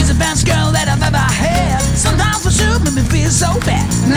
She's the best girl that I've ever had. Sometimes for sure make me feel so bad.